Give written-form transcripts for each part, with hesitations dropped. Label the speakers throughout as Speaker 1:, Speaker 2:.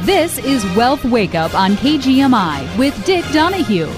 Speaker 1: This is Wealth Wake Up on KGMI with Dick Donahue.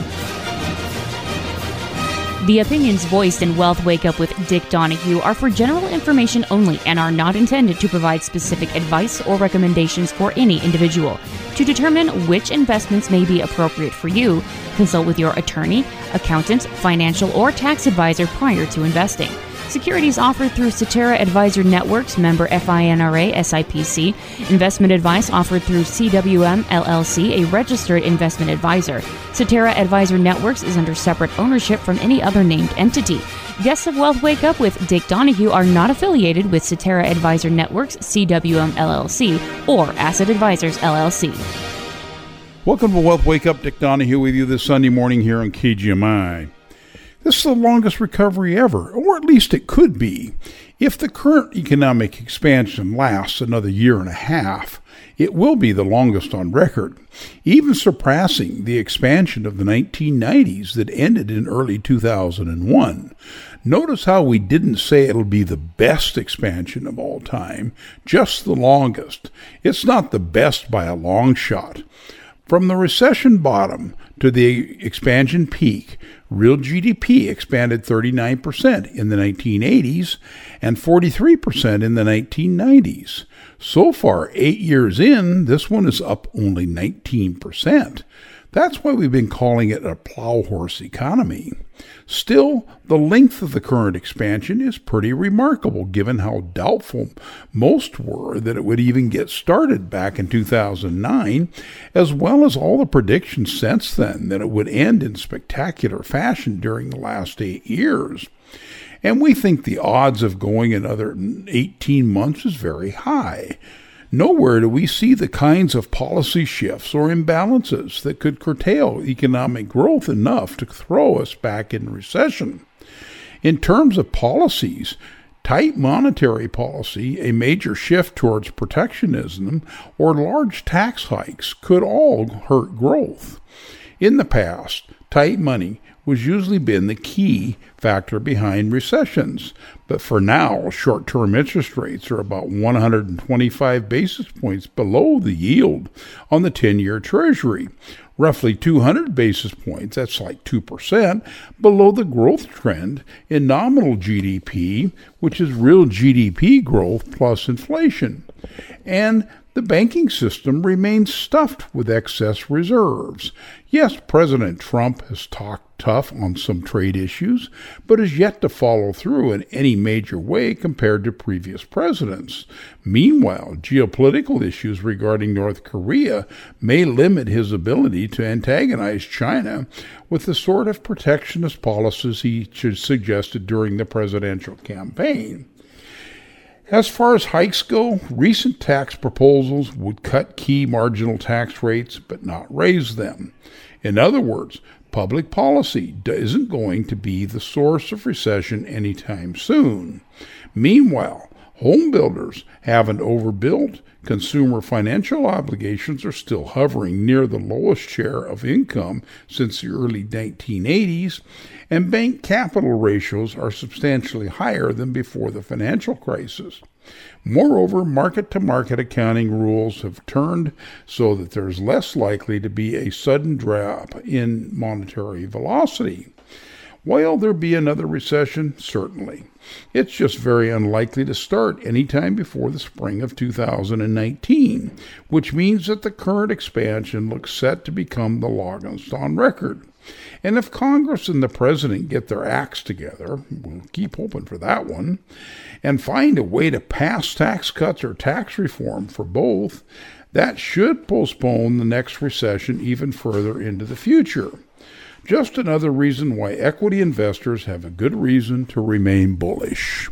Speaker 2: The opinions voiced in Wealth Wake Up with Dick Donahue are for general information only and are not intended to provide specific advice or recommendations for any individual. To determine which investments may be appropriate for you, consult with your attorney, accountant, financial, or tax advisor prior to investing. Securities offered through Cetera Advisor Networks, member FINRA, SIPC. Investment advice offered through CWM, LLC, a registered investment advisor. Cetera Advisor Networks is under separate ownership from any other named entity. Guests of Wealth Wake Up with Dick Donahue are not affiliated with Cetera Advisor Networks, CWM, LLC, or Asset Advisors, LLC.
Speaker 3: Welcome to Wealth Wake Up. Dick Donahue with you this Sunday morning here on KGMI. This is the longest recovery ever, or at least it could be. If the current economic expansion lasts another year and a half, it will be the longest on record, even surpassing the expansion of the 1990s that ended in early 2001. Notice how we didn't say it'll be the best expansion of all time, just the longest. It's not the best by a long shot. From the recession bottom to the expansion peak, real GDP expanded 39% in the 1980s and 43% in the 1990s. So far, 8 years in, this one is up only 19%. That's why we've been calling it a plow horse economy. Still, the length of the current expansion is pretty remarkable given how doubtful most were that it would even get started back in 2009, as well as all the predictions since then that it would end in spectacular fashion during the last 8 years. And we think the odds of going another 18 months is very high. Nowhere do we see the kinds of policy shifts or imbalances that could curtail economic growth enough to throw us back in recession. In terms of policies, tight monetary policy, a major shift towards protectionism, or large tax hikes could all hurt growth. In the past, tight money was usually been the key factor behind recessions. But for now, short-term interest rates are about 125 basis points below the yield on the 10-year Treasury, roughly 200 basis points, that's like 2%, below the growth trend in nominal GDP, which is real GDP growth plus inflation. And the banking system remains stuffed with excess reserves. Yes, President Trump has talked tough on some trade issues, but has yet to follow through in any major way compared to previous presidents. Meanwhile, geopolitical issues regarding North Korea may limit his ability to antagonize China with the sort of protectionist policies he suggested during the presidential campaign. As far as hikes go, recent tax proposals would cut key marginal tax rates but not raise them. In other words, public policy isn't going to be the source of recession anytime soon. Meanwhile, home builders haven't overbuilt, consumer financial obligations are still hovering near the lowest share of income since the early 1980s, and bank capital ratios are substantially higher than before the financial crisis. Moreover, market-to-market accounting rules have turned so that there's less likely to be a sudden drop in monetary velocity. Will there be another recession? Certainly. It's just very unlikely to start any time before the spring of 2019, which means that the current expansion looks set to become the longest on record. And if Congress and the President get their acts together, we'll keep hoping for that one, and find a way to pass tax cuts or tax reform for both, that should postpone the next recession even further into the future. Just another reason why equity investors have a good reason to remain bullish.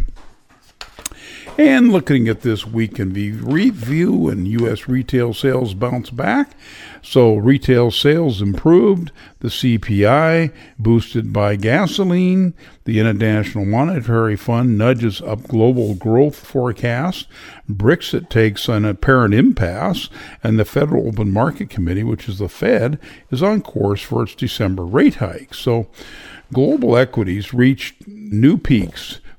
Speaker 3: And looking at this week in review, and U.S. retail sales bounce back. So retail sales improved, the CPI boosted by gasoline, the International Monetary Fund nudges up global growth forecast, Brexit takes an apparent impasse, and the Federal Open Market Committee, which is the Fed, is on course for its December rate hike. So global equities reached new peaks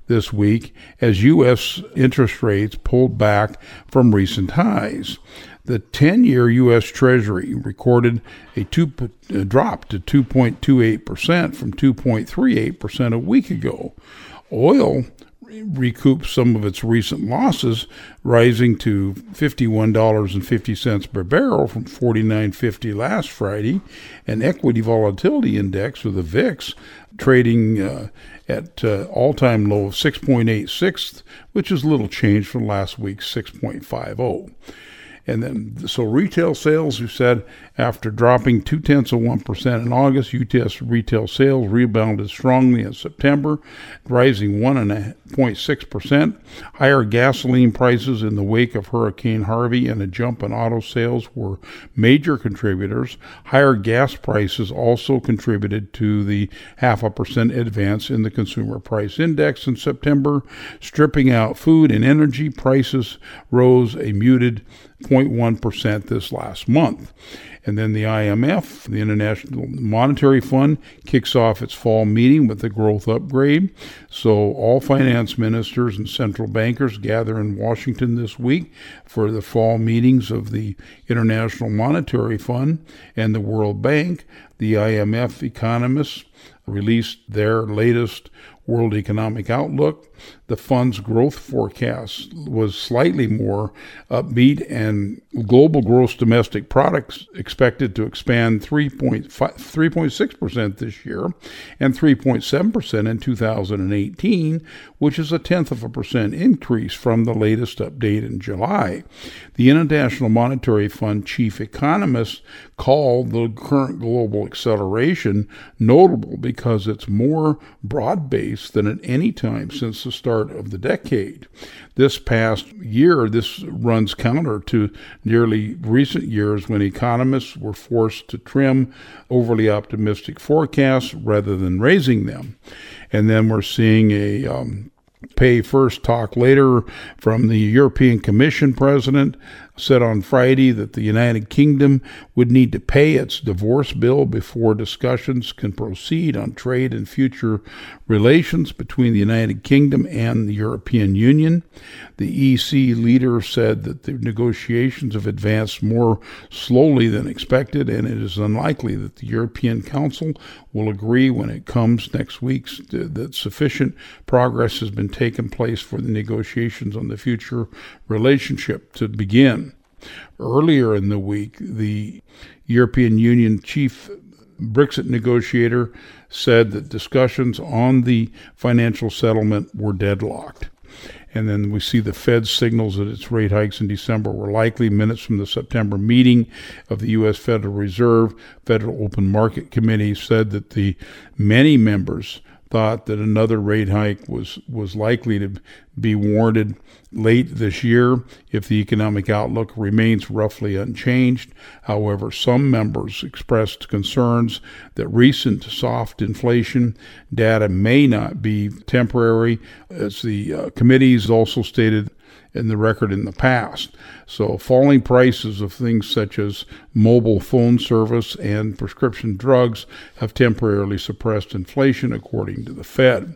Speaker 3: this week as U.S. interest rates pulled back from recent highs. The 10-year U.S. Treasury recorded a drop to 2.28% from 2.38% a week ago. Oil recouped some of its recent losses, rising to $51.50 per barrel from $49.50 last Friday. An equity volatility index, or the VIX, trading at all-time low of 6.86, which is little change from last week's 6.50. And then, so retail sales, we said, after dropping 0.2% in August, U.S. retail sales rebounded strongly in September, rising 1.6%. Higher gasoline prices in the wake of Hurricane Harvey and a jump in auto sales were major contributors. Higher gas prices also contributed to the 0.5% advance in the Consumer Price Index in September. Stripping out food and energy, prices rose a muted 0.1% this last month. And then the IMF, the International Monetary Fund, kicks off its fall meeting with a growth upgrade. So all finance ministers and central bankers gather in Washington this week for the fall meetings of the International Monetary Fund and the World Bank. The IMF economists released their latest World Economic Outlook. The fund's growth forecast was slightly more upbeat, and global gross domestic products expected to expand 3.6% this year and 3.7% in 2018, which is a 0.1% increase from the latest update in July. The International Monetary Fund chief economist called the current global acceleration notable because it's more broad-based than at any time since the start of the decade. This past year, this runs counter to nearly recent years when economists were forced to trim overly optimistic forecasts rather than raising them. And then we're seeing a pay first, talk later from the European Commission president. Said on Friday that the United Kingdom would need to pay its divorce bill before discussions can proceed on trade and future relations between the United Kingdom and the European Union. The EC leader said that the negotiations have advanced more slowly than expected, and it is unlikely that the European Council will agree when it comes next week that sufficient progress has been taken place for the negotiations on the future relationship to begin. Earlier in the week, the European Union chief Brexit negotiator said that discussions on the financial settlement were deadlocked. And then we see the Fed signals that its rate hikes in December were likely. Minutes from the September meeting of the U.S. Federal Reserve Federal Open Market Committee said that the many members thought that another rate hike was likely to be warranted late this year if the economic outlook remains roughly unchanged. However, some members expressed concerns that recent soft inflation data may not be temporary, as the committees also stated in the record in the past. So falling prices of things such as mobile phone service and prescription drugs have temporarily suppressed inflation, according to the Fed.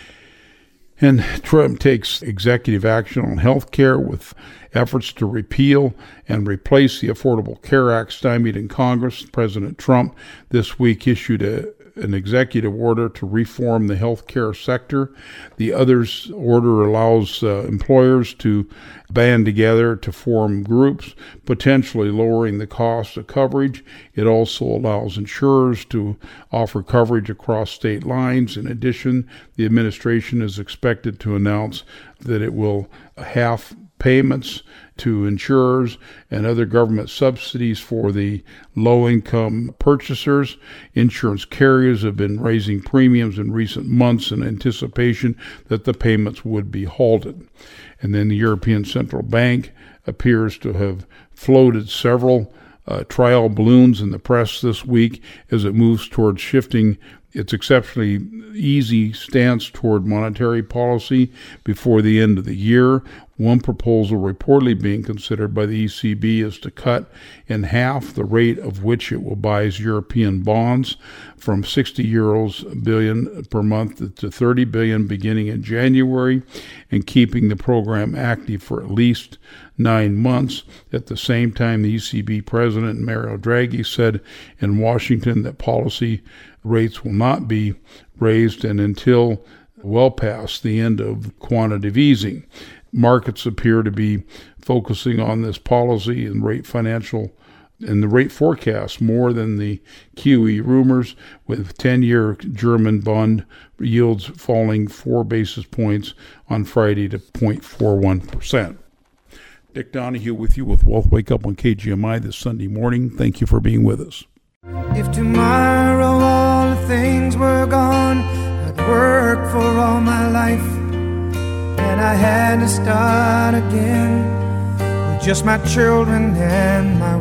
Speaker 3: And Trump takes executive action on health care with efforts to repeal and replace the Affordable Care Act stymied in Congress. President Trump this week issued an executive order to reform the health care sector. The other's order allows employers to band together to form groups, potentially lowering the cost of coverage. It also allows insurers to offer coverage across state lines. In addition, the administration is expected to announce that it will half payments to insurers and other government subsidies for the low-income purchasers. Insurance carriers have been raising premiums in recent months in anticipation that the payments would be halted. And then the European Central Bank appears to have floated several trial balloons in the press this week as it moves towards shifting its exceptionally easy stance toward monetary policy before the end of the year. One proposal reportedly being considered by the ECB is to cut in half the rate of which it will buy European bonds from €60 billion per month to 30 billion beginning in January, and keeping the program active for at least 9 months. At the same time, the ECB president Mario Draghi said in Washington that policy rates will not be raised and until well past the end of quantitative easing. Markets appear to be focusing on this policy and the rate forecast more than the QE rumors, with 10-year German bond yields falling 4 basis points on Friday to 0.41%. Dick Donahue with you with Wealth Wake Up on KGMI this Sunday morning. Thank you for being with us.
Speaker 4: If tomorrow all the things were gone, I'd work for all my life, and I had to start again with just my children and my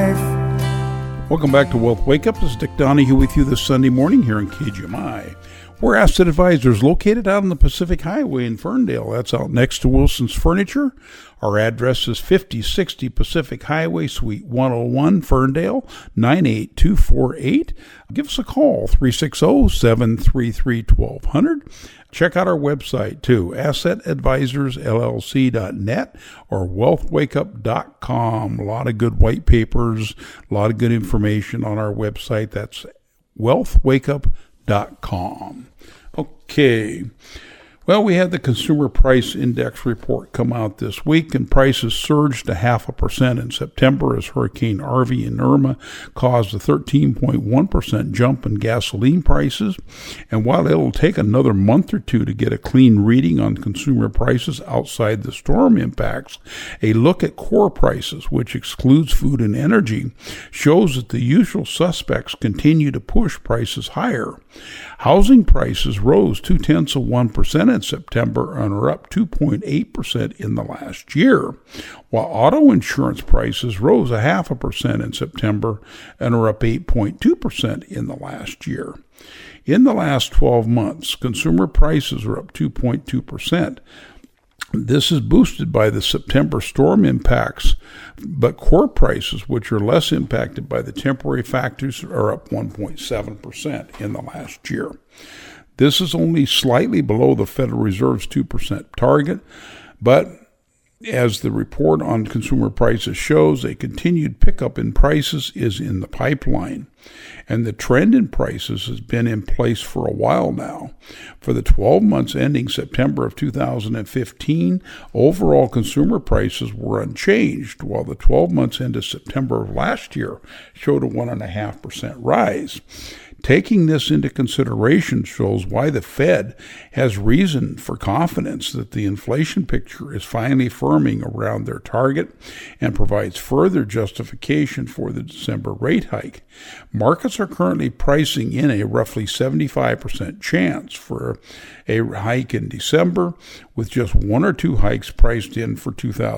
Speaker 4: wife.
Speaker 3: Welcome back to Wealth Wake Up. This is Dick Donahue with you this Sunday morning here on KGMI. We're Asset Advisors, located out on the Pacific Highway in Ferndale. That's out next to Wilson's Furniture. Our address is 5060 Pacific Highway, Suite 101, Ferndale, 98248. Give us a call, 360-733-1200. Check out our website, too, assetadvisorsllc.net or wealthwakeup.com. A lot of good white papers, a lot of good information on our website. That's wealthwakeup.com. Okay. Well, we had the Consumer Price Index report come out this week, and prices surged to 0.5% in September as Hurricane Harvey and Irma caused a 13.1% jump in gasoline prices. And while it'll take another month or two to get a clean reading on consumer prices outside the storm impacts, a look at core prices, which excludes food and energy, shows that the usual suspects continue to push prices higher. Housing prices rose 0.2% in September and are up 2.8% in the last year, while auto insurance prices rose 0.5% in September and are up 8.2% in the last year. In the last 12 months, consumer prices are up 2.2%. This is boosted by the September storm impacts, but core prices, which are less impacted by the temporary factors, are up 1.7% in the last year. This is only slightly below the Federal Reserve's 2% target, but as the report on consumer prices shows, a continued pickup in prices is in the pipeline, and the trend in prices has been in place for a while now. For the 12 months ending September of 2015, overall consumer prices were unchanged, while the 12 months ended September of last year showed a 1.5% rise. Taking this into consideration shows why the Fed has reason for confidence that the inflation picture is finally firming around their target and provides further justification for the December rate hike. Markets are currently pricing in a roughly 75% chance for a hike in December, with just 1 or 2 hikes priced in for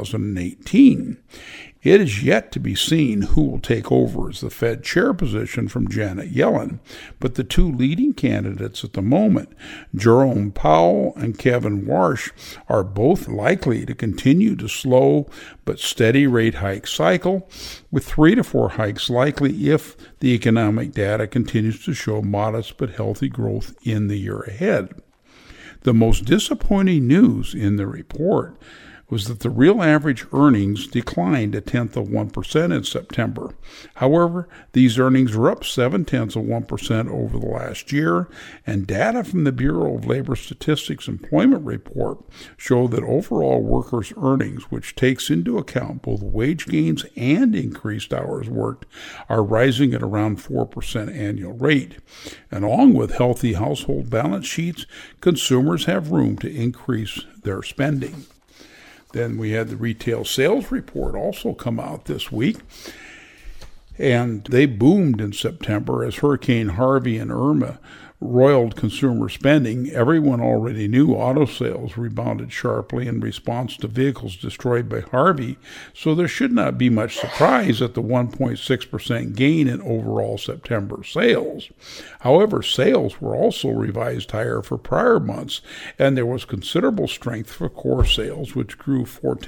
Speaker 3: 2018. It is yet to be seen who will take over as the Fed chair position from Janet Yellen, but the 2 leading candidates at the moment, Jerome Powell and Kevin Warsh, are both likely to continue the slow but steady rate hike cycle, with 3 to 4 hikes likely if the economic data continues to show modest but healthy growth in the year ahead. The most disappointing news in the report was that the real average earnings declined 0.1% in September. However, these earnings were up 0.7% over the last year, and data from the Bureau of Labor Statistics employment report show that overall workers' earnings, which takes into account both wage gains and increased hours worked, are rising at around 4% annual rate. And along with healthy household balance sheets, consumers have room to increase their spending. Then we had the retail sales report also come out this week, and they boomed in September as Hurricane Harvey and Irma roiled consumer spending, everyone already knew auto sales rebounded sharply in response to vehicles destroyed by Harvey, so there should not be much surprise at the 1.6% gain in overall September sales. However, sales were also revised higher for prior months, and there was considerable strength for core sales, which grew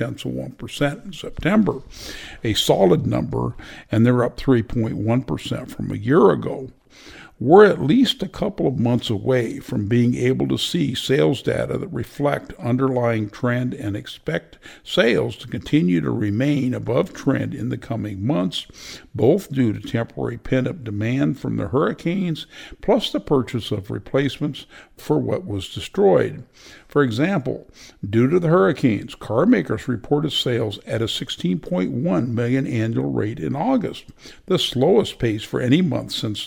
Speaker 3: 0.4% in September, a solid number, and they're up 3.1% from a year ago. We're at least a couple of months away from being able to see sales data that reflect underlying trend and expect sales to continue to remain above trend in the coming months, both due to temporary pent-up demand from the hurricanes, plus the purchase of replacements for what was destroyed. For example, due to the hurricanes, car makers reported sales at a 16.1 million annual rate in August, the slowest pace for any month since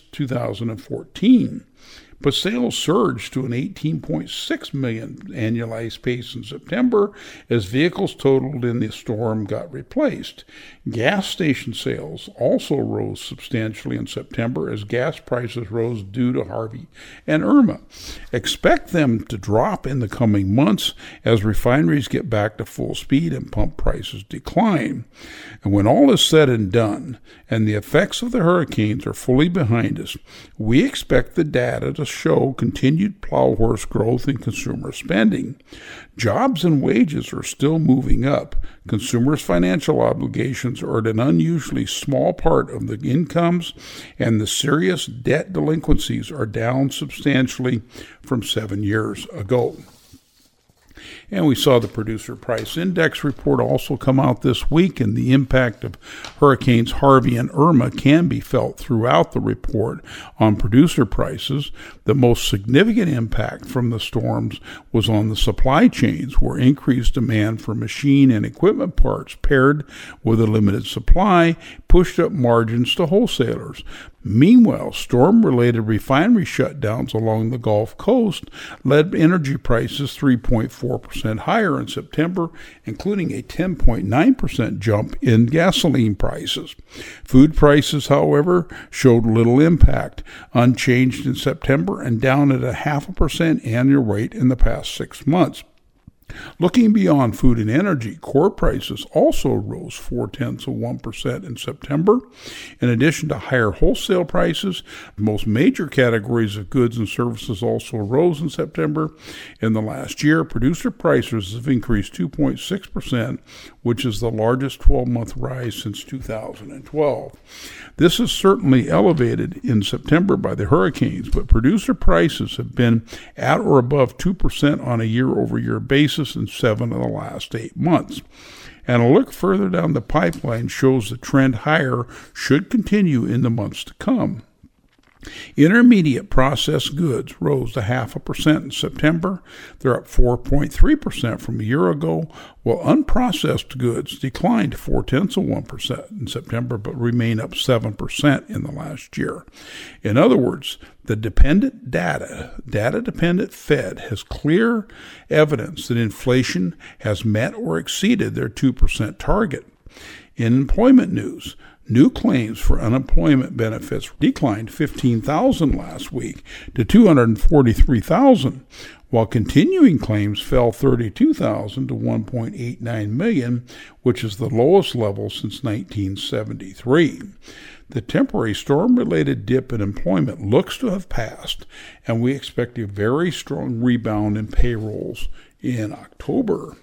Speaker 3: 2014. But sales surged to an 18.6 million annualized pace in September as vehicles totaled in the storm got replaced. Gas station sales also rose substantially in September as gas prices rose due to Harvey and Irma. Expect them to drop in the coming months as refineries get back to full speed and pump prices decline. And when all is said and done, and the effects of the hurricanes are fully behind us, we expect the data to show continued plow horse growth in consumer spending. Jobs and wages are still moving up. Consumers' financial obligations are at an unusually small part of the incomes, and the serious debt delinquencies are down substantially from 7 years ago. And we saw the Producer Price Index report also come out this week, and the impact of Hurricanes Harvey and Irma can be felt throughout the report on producer prices. The most significant impact from the storms was on the supply chains, where increased demand for machine and equipment parts paired with a limited supply pushed up margins to wholesalers. Meanwhile, storm-related refinery shutdowns along the Gulf Coast led energy prices 3.4% higher in September, including a 10.9% jump in gasoline prices. Food prices, however, showed little impact, unchanged in September and down at a 0.5% annual rate in the past 6 months. Looking beyond food and energy, core prices also rose 0.4% in September. In addition to higher wholesale prices, most major categories of goods and services also rose in September. In the last year, producer prices have increased 2.6%, which is the largest 12-month rise since 2012. This is certainly elevated in September by the hurricanes, but producer prices have been at or above 2% on a year-over-year basis in 7 of the last 8 months. And a look further down the pipeline shows the trend higher should continue in the months to come. Intermediate processed goods rose to 0.5% in September. They're up 4.3% from a year ago, while unprocessed goods declined 0.4% in September, but remain up 7% in the last year. In other words, the data-dependent Fed has clear evidence that inflation has met or exceeded their 2% target. In employment news, new claims for unemployment benefits declined 15,000 last week to 243,000, while continuing claims fell 32,000 to 1.89 million, which is the lowest level since 1973. The temporary storm-related dip in employment looks to have passed, and we expect a very strong rebound in payrolls in October.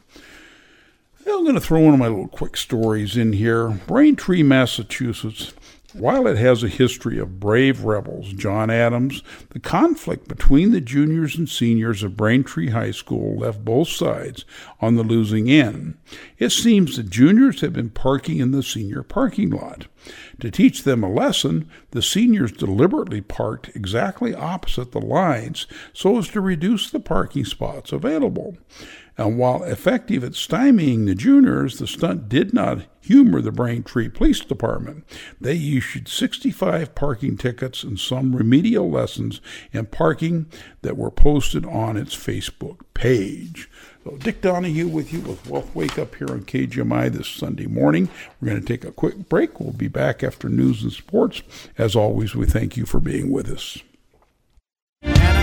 Speaker 3: I'm going to throw one of my little quick stories in here. Braintree, Massachusetts. While it has a history of brave rebels, John Adams, the conflict between the juniors and seniors of Braintree High School left both sides on the losing end. It seems the juniors have been parking in the senior parking lot. To teach them a lesson, the seniors deliberately parked exactly opposite the lines so as to reduce the parking spots available. And while effective at stymieing the juniors, the stunt did not humor the Braintree Police Department. They issued 65 parking tickets and some remedial lessons in parking that were posted on its Facebook page. So Dick Donahue with you with Wealth Wake Up here on KGMI this Sunday morning. We're going to take a quick break. We'll be back after news and sports. As always, we thank you for being with us.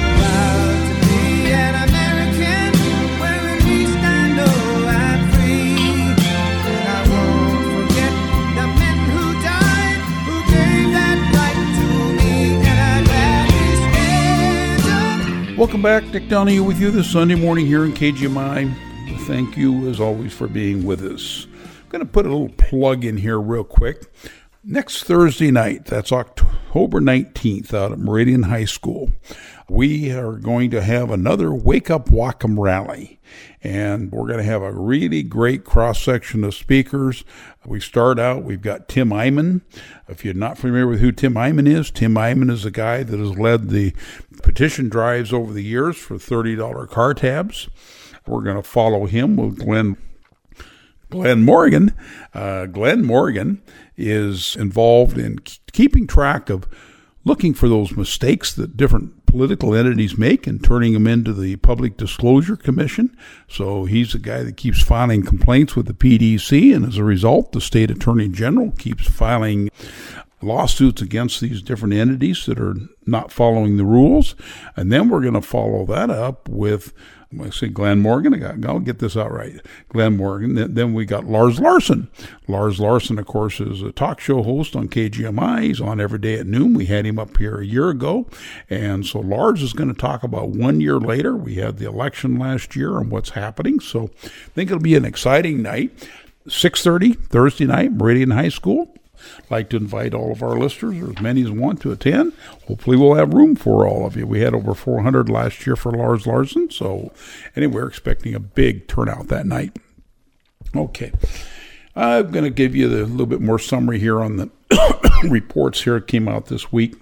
Speaker 4: an American, where at least I know I'm free. And I won't forget the men who died, who gave that right to me, and I'd gladly stand up.
Speaker 3: Welcome back. Dick Donahue with you this Sunday morning here in KGMI. Thank you, as always, for being with us. I'm going to put a little plug in here real quick. Next Thursday night, that's October 19th, out at Meridian High School, we are going to have another Wake Up Whatcom rally. And we're going to have a really great cross-section of speakers. We start out, we've got Tim Eyman. If you're not familiar with who Tim Eyman is the guy that has led the petition drives over the years for $30 car tabs. We're going to follow him with Glenn Morgan. Glenn Morgan is involved in keeping track of looking for those mistakes that different political entities make and turning them into the Public Disclosure Commission. So he's the guy that keeps filing complaints with the PDC, and as a result, the state attorney general keeps filing lawsuits against these different entities that are not following the rules. And then we're going to follow that up with, I say Glenn Morgan. I'll get this out right. Glenn Morgan. Then we got Lars Larson. Lars Larson, of course, is a talk show host on KGMI. He's on every day at noon. We had him up here a year ago. And so Lars is going to talk about 1 year later. We had the election last year and what's happening. So I think it'll be an exciting night. 6:30 Thursday night, Meridian High School. I'd like to invite all of our listeners, or as many as want, to attend. Hopefully we'll have room for all of you. We had over 400 last year for Lars Larson, so anyway, we're expecting a big turnout that night. Okay, I'm going to give you a little bit more summary here on the reports here that came out this week.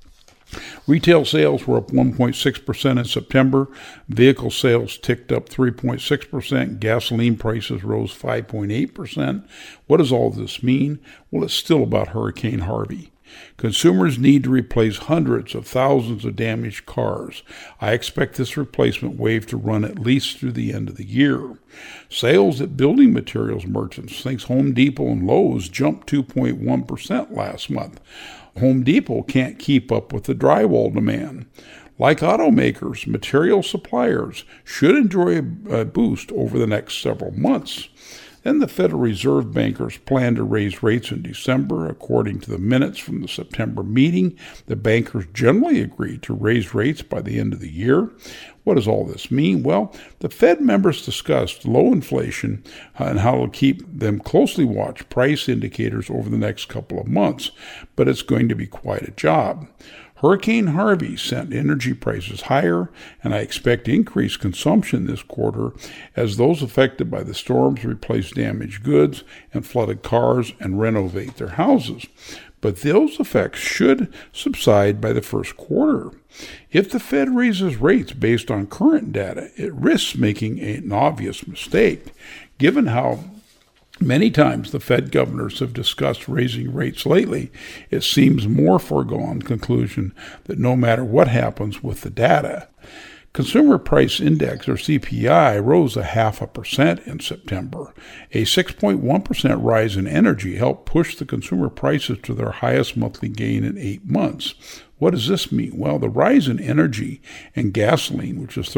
Speaker 3: Retail sales were up 1.6% in September. Vehicle sales ticked up 3.6%. Gasoline prices rose 5.8%. What does all this mean? Well, it's still about Hurricane Harvey. Consumers need to replace hundreds of thousands of damaged cars. I expect this replacement wave to run at least through the end of the year. Sales at building materials merchants, think Home Depot and Lowe's, jumped 2.1% last month. Home Depot can't keep up with the drywall demand. Like automakers, material suppliers should enjoy a boost over the next several months. Then the Federal Reserve bankers plan to raise rates in December. According to the minutes from the September meeting, the bankers generally agreed to raise rates by the end of the year. What does all this mean? Well, the Fed members discussed low inflation and how to keep them closely watch price indicators over the next couple of months, but it's going to be quite a job. Hurricane Harvey sent energy prices higher, and I expect increased consumption this quarter as those affected by the storms replace damaged goods and flooded cars and renovate their houses. But those effects should subside by the first quarter. If the Fed raises rates based on current data, it risks making an obvious mistake, given how many times the Fed governors have discussed raising rates lately. It seems more foregone conclusion that no matter what happens with the data, Consumer Price Index, or CPI, rose 0.5% in September. A 6.1% rise in energy helped push the consumer prices to their highest monthly gain in 8 months. What does this mean? Well, the rise in energy and gasoline, which is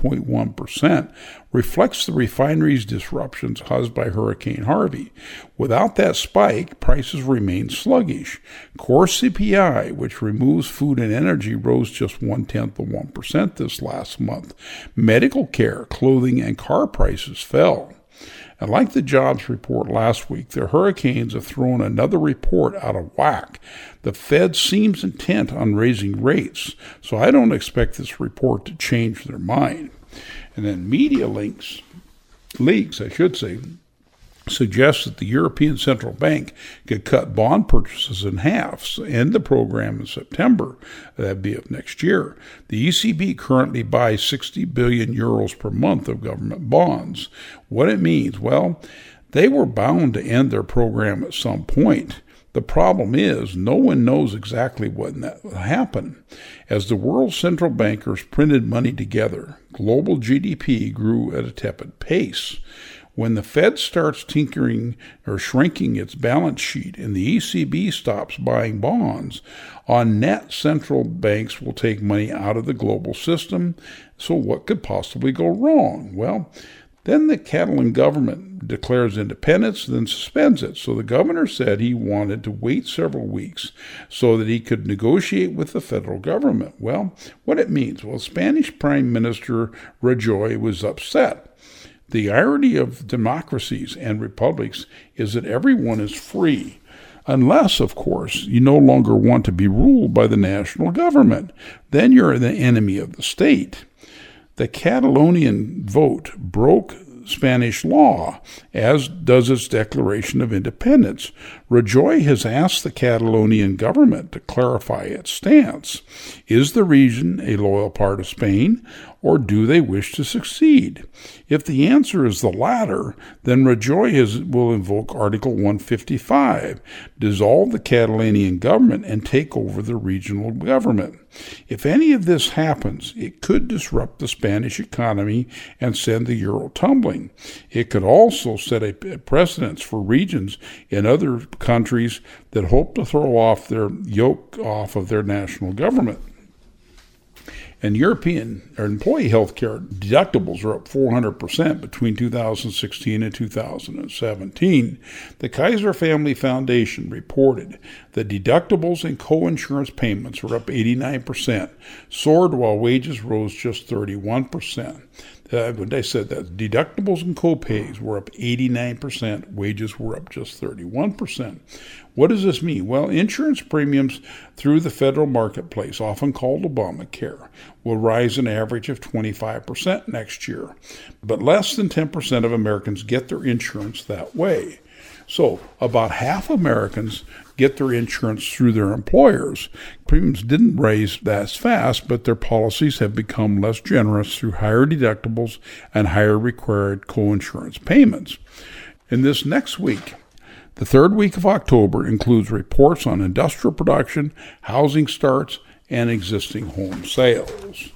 Speaker 3: 13.1%, reflects the refineries' disruptions caused by Hurricane Harvey. Without that spike, prices remain sluggish. Core CPI, which removes food and energy, rose just 0.1% this last month. Medical care, clothing, and car prices fell. And like the jobs report last week, the hurricanes have thrown another report out of whack. The Fed seems intent on raising rates, so I don't expect this report to change their mind. And then media leaks, suggests that the European Central Bank could cut bond purchases in half, end the program in September. That'd be of next year. The ECB currently buys 60 billion euros per month of government bonds. What it means? Well, they were bound to end their program at some point. The problem is no one knows exactly when that will happen. As the world's central bankers printed money together, global GDP grew at a tepid pace. When the Fed starts tinkering or shrinking its balance sheet and the ECB stops buying bonds, on net, central banks will take money out of the global system. So what could possibly go wrong? Well, then the Catalan government declares independence, then suspends it. So the governor said he wanted to wait several weeks so that he could negotiate with the federal government. Well, what it means? Well, Spanish Prime Minister Rajoy was upset. The irony of democracies and republics is that everyone is free, unless, of course, you no longer want to be ruled by the national government. Then you're the enemy of the state. The Catalonian vote broke Spanish law, as does its declaration of independence. Rajoy has asked the Catalonian government to clarify its stance. Is the region a loyal part of Spain, or do they wish to succeed? If the answer is the latter, then Rajoy will invoke Article 155, dissolve the Catalonian government, and take over the regional government. If any of this happens, it could disrupt the Spanish economy and send the euro tumbling. It could also set a precedent for regions in other countries that hope to throw off their yoke off of their national government. And European or employee health care deductibles are up 400% between 2016 and 2017. The Kaiser Family Foundation reported that deductibles and co-insurance payments were up 89%, soared while wages rose just 31%. When they said that deductibles and co-pays were up 89%, wages were up just 31%. What does this mean? Well, insurance premiums through the federal marketplace, often called Obamacare, will rise an average of 25% next year. But less than 10% of Americans get their insurance that way. So about half Americans get their insurance through their employers. Premiums didn't rise that fast, but their policies have become less generous through higher deductibles and higher required co-insurance payments. In this next week, the third week of October includes reports on industrial production, housing starts, and existing home sales.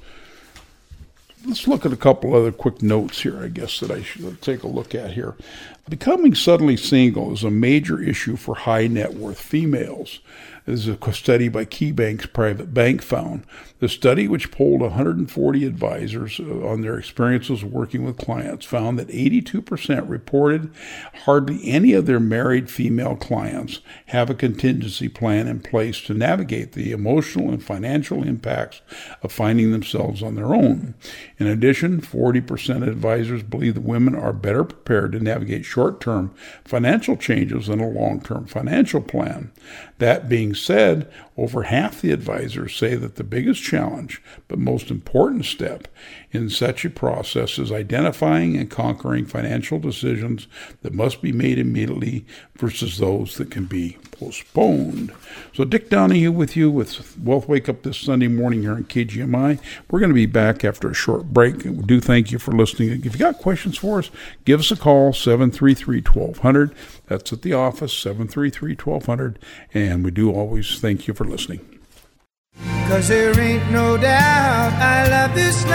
Speaker 3: Let's look at a couple other quick notes here, I guess, that I should take a look at here. Becoming suddenly single is a major issue for high net worth females. This is a study by KeyBank's private bank found. The study, which polled 140 advisors on their experiences working with clients, found that 82% reported hardly any of their married female clients have a contingency plan in place to navigate the emotional and financial impacts of finding themselves on their own. In addition, 40% of advisors believe that women are better prepared to navigate short-term financial changes than a long-term financial plan. That being said, over half the advisors say that the biggest challenge, but most important step in such a process is identifying and conquering financial decisions that must be made immediately versus those that can be postponed. So Dick Donahue with you with Wealth Wake Up this Sunday morning here on KGMI. We're going to be back after a short break. We do thank you for listening. If you got questions for us, give us a call, 733-1200. That's at the office, 733-1200. And we do always thank you for listening.
Speaker 4: 'Cause there ain't no doubt I love this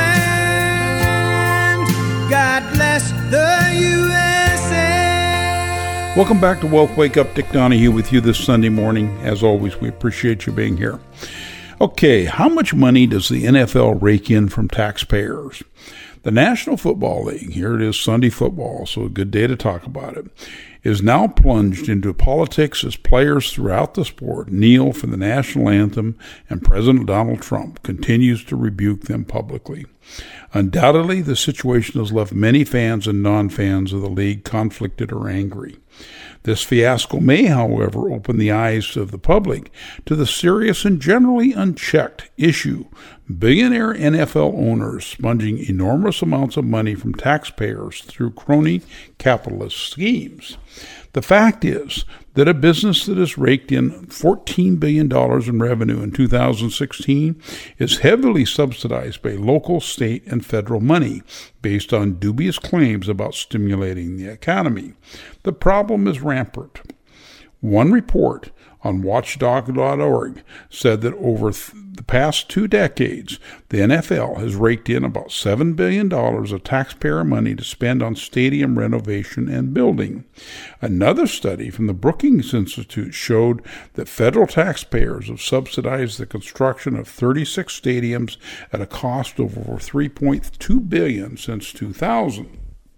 Speaker 4: land. God bless the USA.
Speaker 3: Welcome back to Wealth Wake Up. Dick Donahue with you this Sunday morning. As always, we appreciate you being here. Okay, how much money does the NFL rake in from taxpayers? The National Football League, here it is, Sunday football, so a good day to talk about it, is now plunged into politics as players throughout the sport kneel for the national anthem and President Donald Trump continues to rebuke them publicly. Undoubtedly, the situation has left many fans and non-fans of the league conflicted or angry. This fiasco may, however, open the eyes of the public to the serious and generally unchecked issue: billionaire NFL owners sponging enormous amounts of money from taxpayers through crony capitalist schemes. The fact is that a business that has raked in $14 billion in revenue in 2016 is heavily subsidized by local, state, and federal money based on dubious claims about stimulating the economy. The problem is rampant. One report on Watchdog.org said that over the past 2 decades, the NFL has raked in about $7 billion of taxpayer money to spend on stadium renovation and building. Another study from the Brookings Institute showed that federal taxpayers have subsidized the construction of 36 stadiums at a cost of over $3.2 billion since 2000.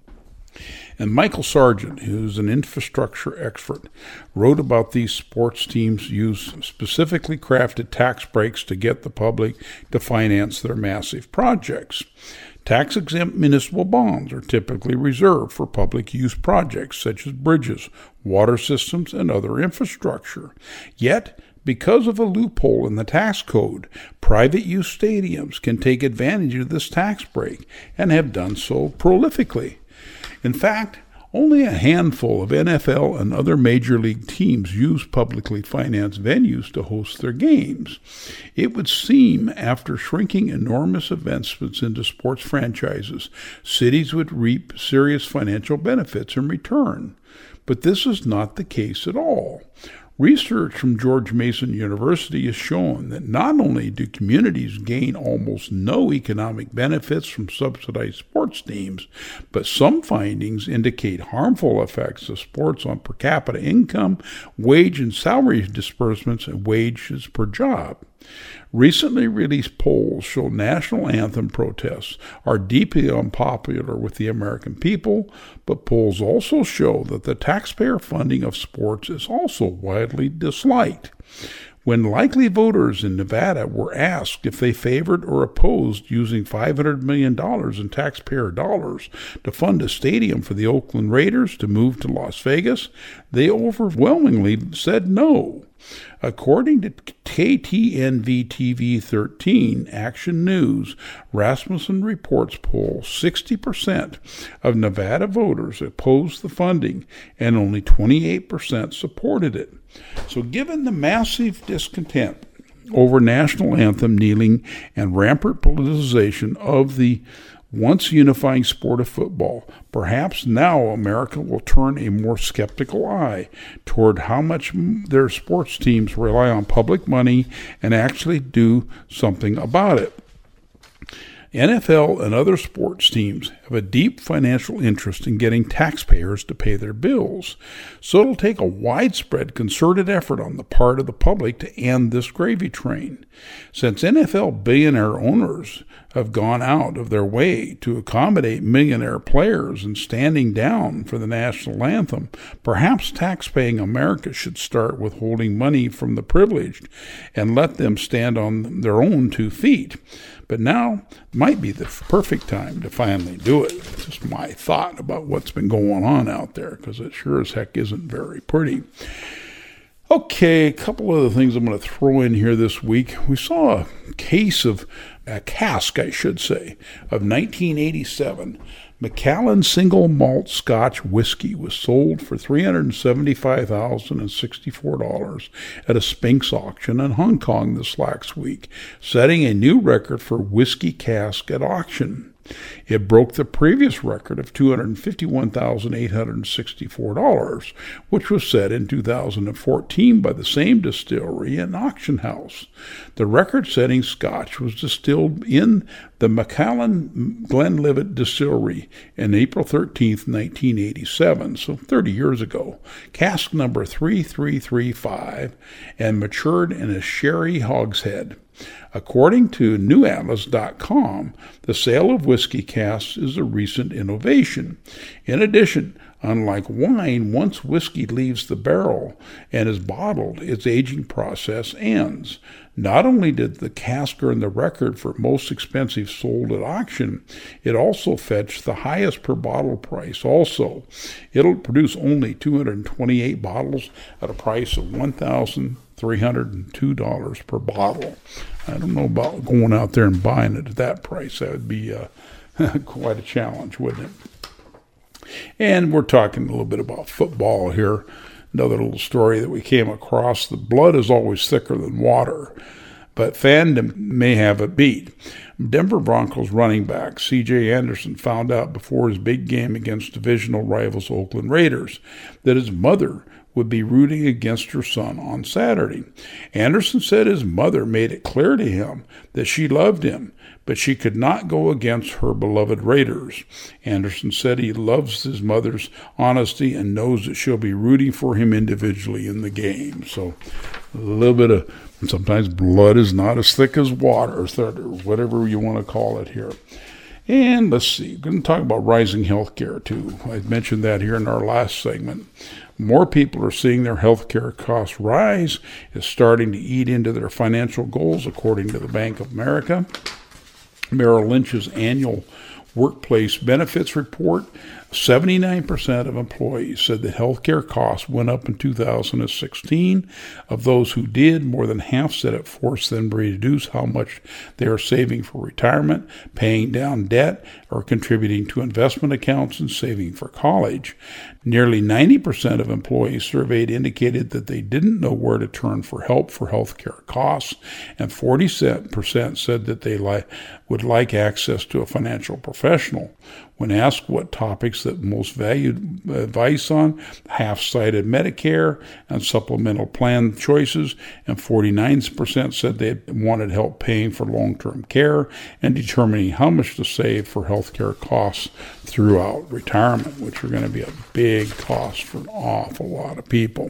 Speaker 3: And Michael Sargent, who's an infrastructure expert, wrote about these sports teams use specifically crafted tax breaks to get the public to finance their massive projects. Tax-exempt municipal bonds are typically reserved for public use projects such as bridges, water systems, and other infrastructure. Yet, because of a loophole in the tax code, private use stadiums can take advantage of this tax break and have done so prolifically. In fact, only a handful of NFL and other major league teams use publicly financed venues to host their games. It would seem after shrinking enormous investments into sports franchises, cities would reap serious financial benefits in return. But this is not the case at all. Research from George Mason University has shown that not only do communities gain almost no economic benefits from subsidized sports teams, but some findings indicate harmful effects of sports on per capita income, wage and salary disbursements, and wages per job. Recently released polls show national anthem protests are deeply unpopular with the American people, but polls also show that the taxpayer funding of sports is also widely disliked. When likely voters in Nevada were asked if they favored or opposed using $500 million in taxpayer dollars to fund a stadium for the Oakland Raiders to move to Las Vegas, they overwhelmingly said no. According to KTNV TV 13 Action News, Rasmussen Reports poll, 60% of Nevada voters opposed the funding and only 28% supported it. So given the massive discontent over national anthem kneeling and rampant politicization of the once unifying sport of football, perhaps now America will turn a more skeptical eye toward how much their sports teams rely on public money and actually do something about it. NFL and other sports teams have a deep financial interest in getting taxpayers to pay their bills, so it'll take a widespread concerted effort on the part of the public to end this gravy train. Since NFL billionaire owners have gone out of their way to accommodate millionaire players in standing down for the national anthem, perhaps taxpaying America should start withholding money from the privileged and let them stand on their own 2 feet. But now might be the perfect time to finally do it. It's just my thought about what's been going on out there, because it sure as heck isn't very pretty. Okay, a couple other things I'm going to throw in here this week. We saw a cask, I should say, of 1987 Macallan Single Malt Scotch Whiskey was sold for $375,064 at a Sphinx auction in Hong Kong this last week, setting a new record for whiskey cask at auction. It broke the previous record of $251,864, which was set in 2014 by the same distillery and auction house. The record-setting Scotch was distilled in the Macallan Glenlivet Distillery on April 13, 1987, so 30 years ago, cask number 3335, and matured in a sherry hogshead. According to NewAtlas.com, the sale of whiskey casks is a recent innovation. In addition, unlike wine, once whiskey leaves the barrel and is bottled, its aging process ends. Not only did the cask earn the record for most expensive sold at auction, it also fetched the highest per bottle price also. It'll produce only 228 bottles at a price of $1,302 per bottle. I don't know about going out there and buying it at that price. That would be quite a challenge, wouldn't it? And we're talking a little bit about football here. Another little story that we came across. The blood is always thicker than water, but fandom may have it beat. Denver Broncos running back C.J. Anderson found out before his big game against divisional rivals Oakland Raiders that his mother would be rooting against her son on Saturday. Anderson said his mother made it clear to him that she loved him, but she could not go against her beloved Raiders. Anderson said he loves his mother's honesty and knows that she'll be rooting for him individually in the game. So a little bit of, sometimes blood is not as thick as water, or whatever you want to call it here. And let's see, we're going to talk about rising health care too. I mentioned that here in our last segment. More people are seeing their health care costs rise. It's starting to eat into their financial goals, according to the Bank of America. Merrill Lynch's annual workplace benefits report, 79% of employees said that healthcare costs went up in 2016. Of those who did, more than half said it forced them to reduce how much they are saving for retirement, paying down debt, or contributing to investment accounts and saving for college. Nearly 90% of employees surveyed indicated that they didn't know where to turn for help for healthcare costs, and 40% said that they would like access to a financial professional. When asked what topics that most valued advice on, half cited Medicare and supplemental plan choices, and 49% said they wanted help paying for long-term care and determining how much to save for health care costs throughout retirement, which are going to be a big cost for an awful lot of people.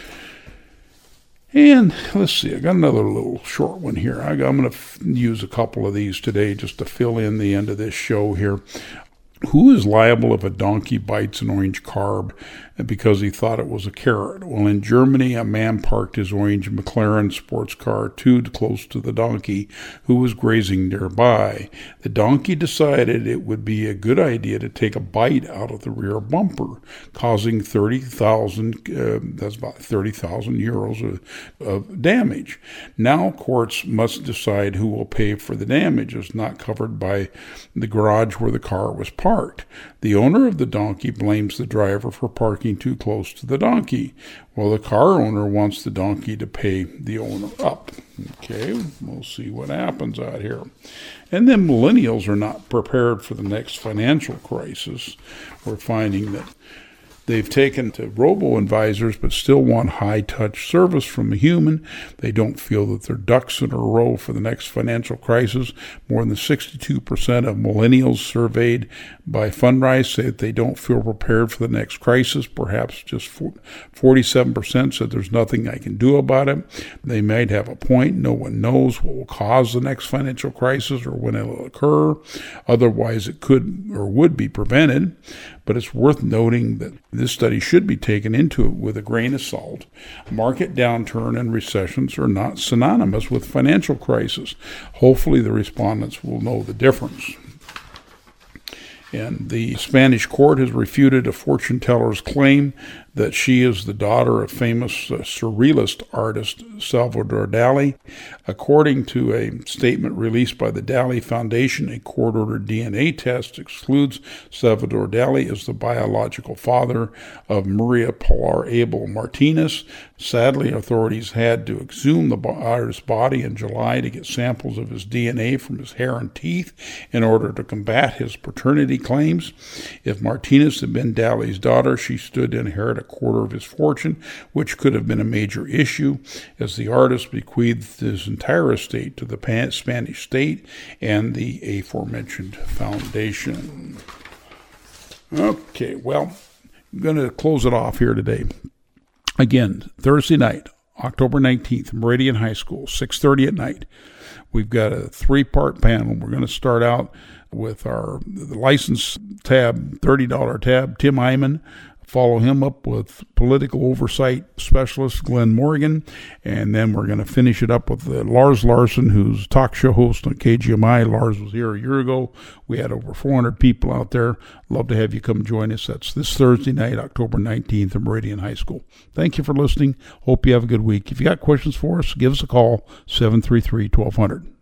Speaker 3: And let's see, I got another little short one here. I'm going to use a couple of these today just to fill in the end of this show here. Who is liable if a donkey bites an orange carb because he thought it was a carrot? Well, in Germany, a man parked his orange McLaren sports car too close to the donkey who was grazing nearby. The donkey decided it would be a good idea to take a bite out of the rear bumper, causing 30,000, that's about 30,000 euros of damage. Now courts must decide who will pay for the damage. It's not covered by the garage where the car was parked. The owner of the donkey blames the driver for parking too close to the donkey, while the car owner wants the donkey to pay the owner up. Okay, we'll see what happens out here. And then millennials are not prepared for the next financial crisis. We're finding that they've taken to robo-advisors but still want high-touch service from a human. They don't feel that they're ducks in a row for the next financial crisis. More than 62% of millennials surveyed by Fundrise say that they don't feel prepared for the next crisis. Perhaps just 47% said there's nothing I can do about it. They might have a point. No one knows what will cause the next financial crisis or when it will occur. Otherwise, it could or would be prevented. But it's worth noting that this study should be taken into it with a grain of salt. Market downturn and recessions are not synonymous with financial crisis. Hopefully the respondents will know the difference. And the Spanish court has refuted a fortune teller's claim that she is the daughter of famous surrealist artist Salvador Dali. According to a statement released by the Dali Foundation, a court-ordered DNA test excludes Salvador Dali as the biological father of Maria Pilar Abel Martinez. Sadly, authorities had to exhume the artist's body in July to get samples of his DNA from his hair and teeth in order to combat his paternity claims. If Martinez had been Dali's daughter, she stood to inherit a quarter of his fortune, which could have been a major issue, as the artist bequeathed his entire estate to the Spanish state and the aforementioned foundation. Okay, well, I'm going to close it off here today. Again, Thursday night, October 19th, Meridian High School, 6:30 at night. We've got a 3-part panel. We're going to start out with the license tab, $30 tab, Tim Eyman. Follow him up with political oversight specialist Glenn Morgan, and then we're going to finish it up with Lars Larson, who's talk show host on KGMI. Lars was here a year ago. We had over 400 people out there. Love to have you come join us. That's this Thursday night, October 19th at Meridian High School. Thank you for listening. Hope you have a good week. If you got questions for us, give us a call, 733-1200.